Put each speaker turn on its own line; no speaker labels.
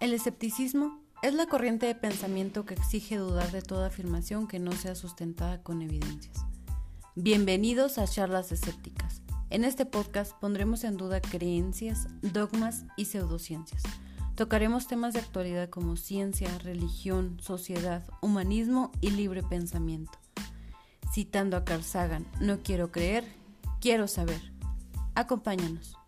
El escepticismo es la corriente de pensamiento que exige dudar de toda afirmación que no sea sustentada con evidencias. Bienvenidos a Charlas Escépticas. En este podcast pondremos en duda creencias, dogmas y pseudociencias. Tocaremos temas de actualidad como ciencia, religión, sociedad, humanismo y libre pensamiento. Citando a Carl Sagan, no quiero creer, quiero saber. Acompáñanos.